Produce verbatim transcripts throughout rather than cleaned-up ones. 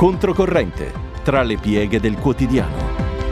Controcorrente, tra le pieghe del quotidiano.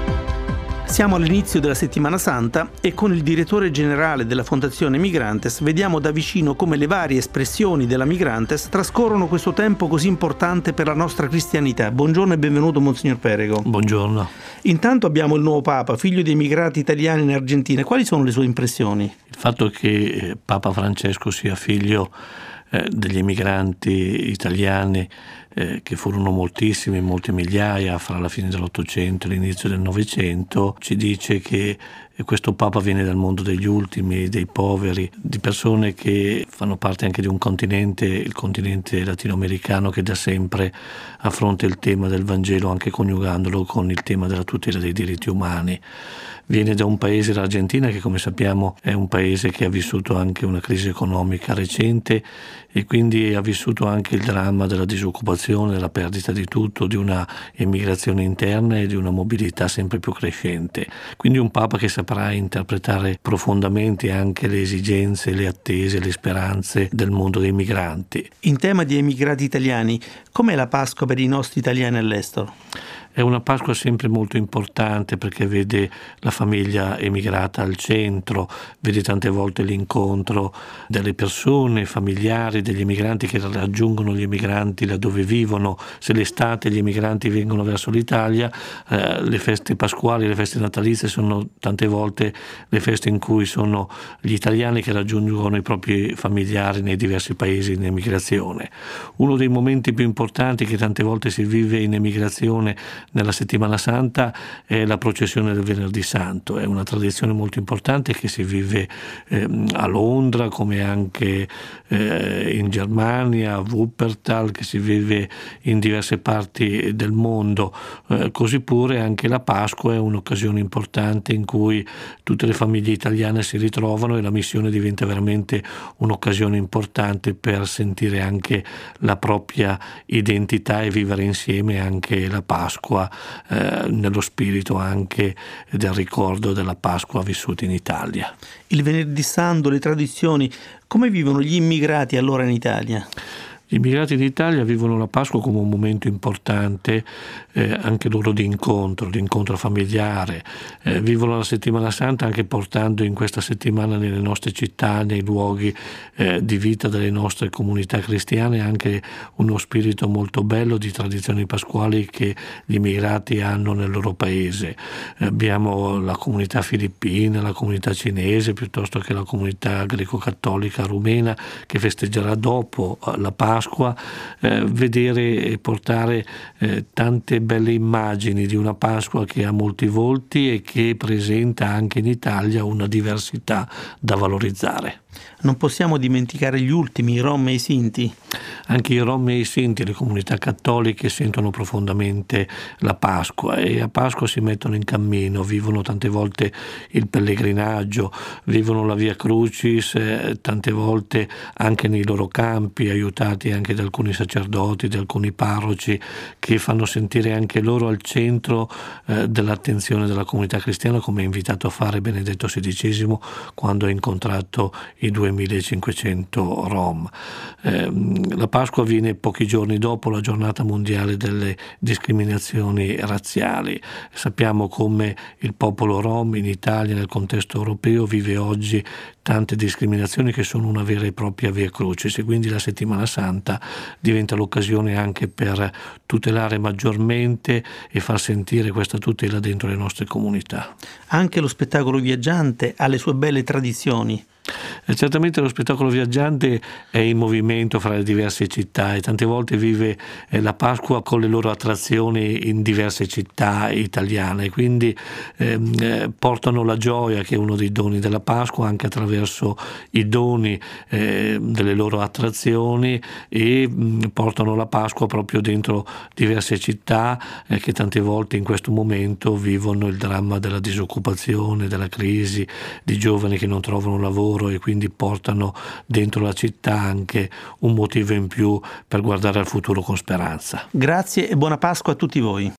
Siamo all'inizio della Settimana Santa e con il direttore generale della Fondazione Migrantes vediamo da vicino come le varie espressioni della Migrantes trascorrono questo tempo così importante per la nostra cristianità. Buongiorno e benvenuto Monsignor Perego. Buongiorno. Intanto abbiamo il nuovo Papa, figlio dei immigrati italiani in Argentina. Quali sono le sue impressioni? Il fatto che Papa Francesco sia figlio eh, degli emigranti italiani eh, che furono moltissimi, molte migliaia fra la fine dell'Ottocento e l'inizio del Novecento, ci dice che questo Papa viene dal mondo degli ultimi, dei poveri, di persone che fanno parte anche di un continente, il continente latinoamericano, che da sempre affronta il tema del Vangelo anche coniugandolo con il tema della tutela dei diritti umani. Viene da un paese, l'Argentina, che come sappiamo è un paese che ha vissuto anche una crisi economica recente e quindi ha vissuto anche il dramma della disoccupazione, della perdita di tutto, di una emigrazione interna e di una mobilità sempre più crescente. Quindi un Papa che saprà interpretare profondamente anche le esigenze, le attese, le speranze del mondo dei migranti. In tema di emigrati italiani, com'è la Pasqua per i nostri italiani all'estero? È una Pasqua sempre molto importante perché vede la famiglia emigrata al centro, vede tante volte l'incontro delle persone, familiari, degli emigranti che raggiungono gli emigranti laddove vivono. Se l'estate gli emigranti vengono verso l'Italia, eh, le feste pasquali, le feste natalizie sono tante volte le feste in cui sono gli italiani che raggiungono i propri familiari nei diversi paesi in emigrazione. Uno dei momenti più importanti che tante volte si vive in emigrazione nella Settimana Santa è la processione del Venerdì Santo. È una tradizione molto importante che si vive eh, a Londra, come anche eh, in Germania, a Wuppertal, che si vive in diverse parti del mondo. Eh, così pure anche la Pasqua è un'occasione importante in cui tutte le famiglie italiane si ritrovano e la missione diventa veramente un'occasione importante per sentire anche la propria identità e vivere insieme anche la Pasqua eh, nello spirito anche del ricordo della Pasqua vissuta in Italia. Il Venerdì Santo, le tradizioni, come vivono gli immigrati allora in Italia? Gli immigrati d'Italia vivono la Pasqua come un momento importante, eh, anche loro di incontro, di incontro familiare. Eh, vivono la Settimana Santa anche portando in questa settimana nelle nostre città, nei luoghi eh, di vita delle nostre comunità cristiane, anche uno spirito molto bello di tradizioni pasquali che gli immigrati hanno nel loro paese. Eh, abbiamo la comunità filippina, la comunità cinese, piuttosto che la comunità greco-cattolica rumena che festeggerà dopo la Pasqua. Pasqua, eh, vedere e portare eh, tante belle immagini di una Pasqua che ha molti volti e che presenta anche in Italia una diversità da valorizzare. Non possiamo dimenticare gli ultimi, i Rom e i Sinti. Anche i Rom e i Sinti, le comunità cattoliche, sentono profondamente la Pasqua e a Pasqua si mettono in cammino, vivono tante volte il pellegrinaggio, vivono la Via Crucis, eh, tante volte anche nei loro campi, aiutati anche da alcuni sacerdoti, da alcuni parroci che fanno sentire anche loro al centro eh, dell'attenzione della comunità cristiana, come ha invitato a fare Benedetto sedicesimo quando ha incontrato i duemilacinquecento Rom. Eh, la Pasqua viene pochi giorni dopo la giornata mondiale delle discriminazioni razziali. Sappiamo come il popolo Rom in Italia, nel contesto europeo, vive oggi tante discriminazioni che sono una vera e propria via crucis e quindi la Settimana Santa diventa l'occasione anche per tutelare maggiormente e far sentire questa tutela dentro le nostre comunità. Anche lo spettacolo viaggiante ha le sue belle tradizioni. E certamente lo spettacolo viaggiante è in movimento fra le diverse città e tante volte vive eh, la Pasqua con le loro attrazioni in diverse città italiane, quindi ehm, eh, portano la gioia, che è uno dei doni della Pasqua, anche attraverso i doni eh, delle loro attrazioni e mh, portano la Pasqua proprio dentro diverse città eh, che tante volte in questo momento vivono il dramma della disoccupazione, della crisi, di giovani che non trovano lavoro e quindi portano dentro la città anche un motivo in più per guardare al futuro con speranza. Grazie e buona Pasqua a tutti voi.